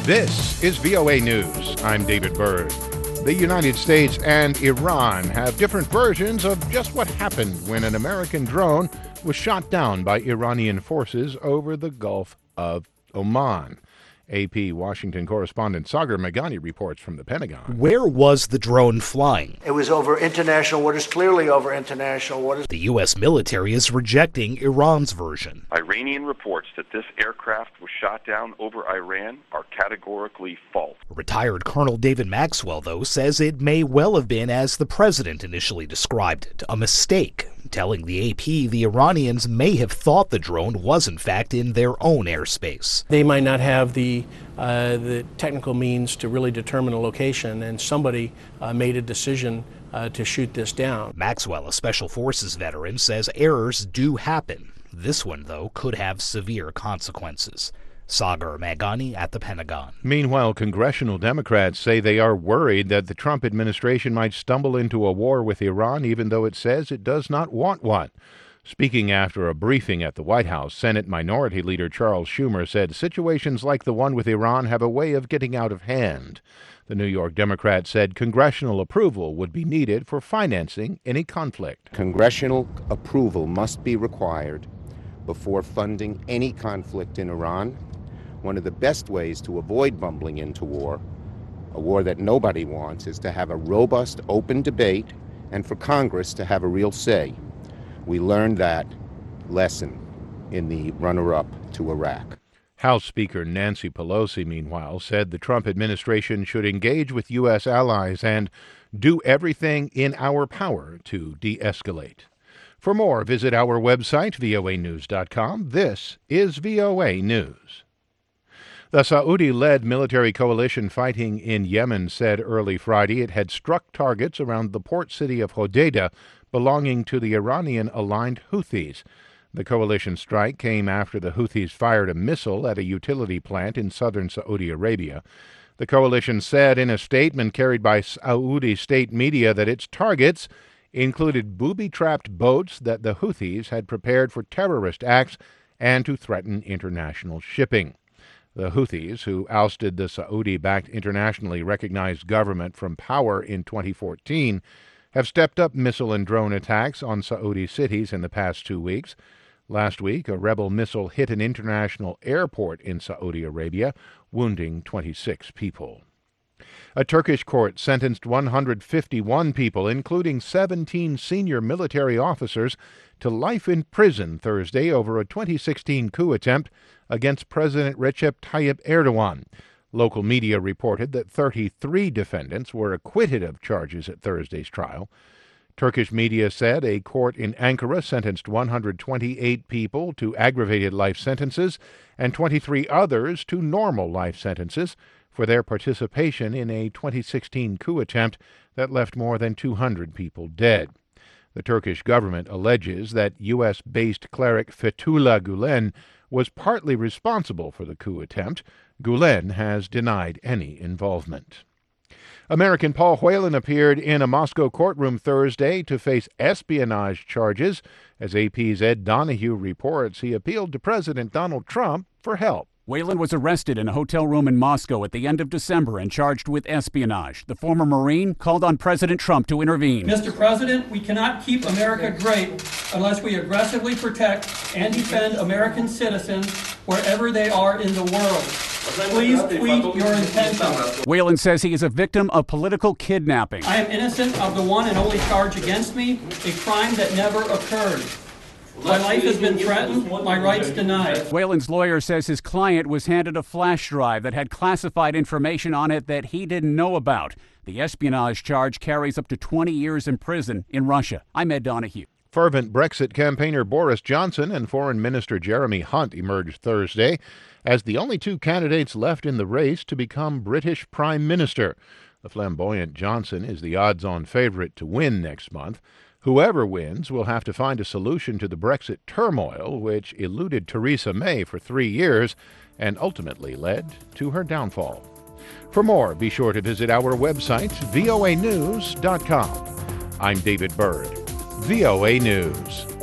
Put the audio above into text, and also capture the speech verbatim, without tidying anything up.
This is V O A News. I'm David Byrd. The United States and Iran have different versions of just what happened when an American drone was shot down by Iranian forces over the Gulf of Oman. A P Washington correspondent Sagar Meghani reports from the Pentagon. Where was the drone flying? It was over international waters, clearly over international waters. The U S military is rejecting Iran's version. Iranian reports that this aircraft was shot down over Iran are categorically false. Retired Colonel David Maxwell, though, says it may well have been as the president initially described it, a mistake, telling the A P the Iranians may have thought the drone was in fact in their own airspace. They might not have the uh, the technical means to really determine a location, and somebody uh, made a decision uh, to shoot this down. Maxwell, a Special Forces veteran, says errors do happen. This one, though, could have severe consequences. Sagar Meghani at the Pentagon. Meanwhile, congressional Democrats say they are worried that the Trump administration might stumble into a war with Iran, even though it says it does not want one. Speaking after a briefing at the White House, Senate Minority Leader Charles Schumer said situations like the one with Iran have a way of getting out of hand. The New York Democrat said congressional approval would be needed for financing any conflict. Congressional approval must be required before funding any conflict in Iran. One of the best ways to avoid bumbling into war, a war that nobody wants, is to have a robust, open debate and for Congress to have a real say. We learned that lesson in the runner-up to Iraq. House Speaker Nancy Pelosi, meanwhile, said the Trump administration should engage with U S allies and do everything in our power to de-escalate. For more, visit our website, V O A news dot com. This is V O A News. The Saudi-led military coalition fighting in Yemen said early Friday it had struck targets around the port city of Hodeidah belonging to the Iranian-aligned Houthis. The coalition strike came after the Houthis fired a missile at a utility plant in southern Saudi Arabia. The coalition said in a statement carried by Saudi state media that its targets included booby-trapped boats that the Houthis had prepared for terrorist acts and to threaten international shipping. The Houthis, who ousted the Saudi-backed internationally recognized government from power in twenty fourteen, have stepped up missile and drone attacks on Saudi cities in the past two weeks. Last week, a rebel missile hit an international airport in Saudi Arabia, wounding twenty-six people. A Turkish court sentenced one hundred fifty-one people, including seventeen senior military officers, to life in prison Thursday over a twenty sixteen coup attempt against President Recep Tayyip Erdogan. Local media reported that thirty-three defendants were acquitted of charges at Thursday's trial. Turkish media said a court in Ankara sentenced one hundred twenty-eight people to aggravated life sentences and twenty-three others to normal life sentences for their participation in a twenty sixteen coup attempt that left more than two hundred people dead. The Turkish government alleges that U S-based cleric Fethullah Gulen was partly responsible for the coup attempt. Gulen has denied any involvement. American Paul Whelan appeared in a Moscow courtroom Thursday to face espionage charges. As A P's Ed Donahue reports, he appealed to President Donald Trump for help. Whelan was arrested in a hotel room in Moscow at the end of December and charged with espionage. The former Marine called on President Trump to intervene. Mister President, we cannot keep America great unless we aggressively protect and defend American citizens wherever they are in the world. Please tweet your intentions. Whelan says he is a victim of political kidnapping. I am innocent of the one and only charge against me, a crime that never occurred. My life has been threatened, my rights denied. Whelan's lawyer says his client was handed a flash drive that had classified information on it that he didn't know about. The espionage charge carries up to twenty years in prison in Russia. I'm Ed Donahue. Fervent Brexit campaigner Boris Johnson and Foreign Minister Jeremy Hunt emerged Thursday as the only two candidates left in the race to become British Prime Minister. The flamboyant Johnson is the odds-on favorite to win next month. Whoever wins will have to find a solution to the Brexit turmoil, which eluded Theresa May for three years and ultimately led to her downfall. For more, be sure to visit our website, V O A news dot com. I'm David Byrd, V O A News.